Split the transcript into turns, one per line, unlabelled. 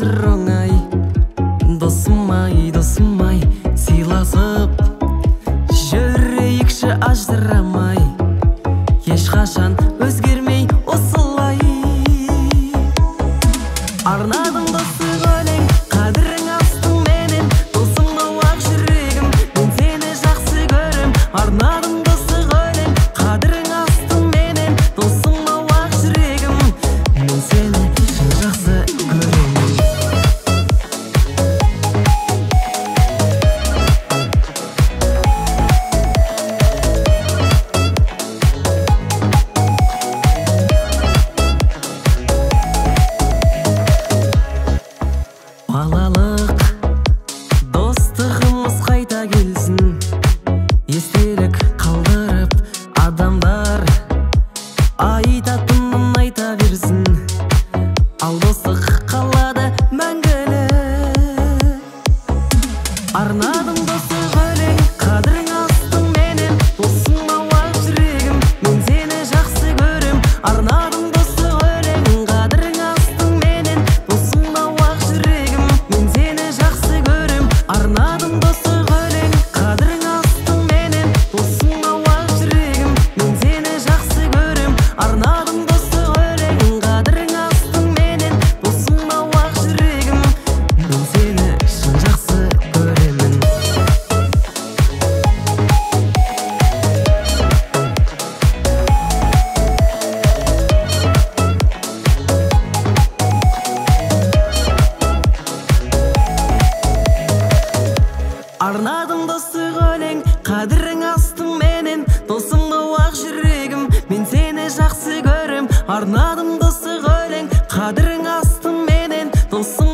сыр оңай. Досым ай, сыйласып жүрейікші ажырамай, ешқашан өзгермей осылай. Арнадым достық өлең, қадірің астың менен, досыңды уақ жүрегім, мен сені жақсы көрем. Арнадым достық өлең, қадірің астың менен, досыңды уақ жүрегім, мен сені шын жақсы көремін. Балалық достығымыз қайта келсін, естелік қалдырып адамдар айтатынын айта берсін, ал достық қалады мәңгілік. Арнадым достық өлең, қадірің астың менен, досыңа уақ жүрегім, мен сені жақсы көрем. Арнадым достық өлең, қадірің астың менен, досыңа уақ жүрегім, мен сені жақсы көрем. Арнадым достық өлең, қадірің астың менен, досыңа уақ жүрегім, мен сені жақсы көрем. Арнадым достық өлең, қадірің астың менен, досыңа уақ жүрегім, мен сені шын жақсы көремін. Арнадым достық өлең, қадірің астың менен, досыңды уақ жүрегім, мен сені жақсы көрем. Арнадым достық өлең, қадірің астың менен, досың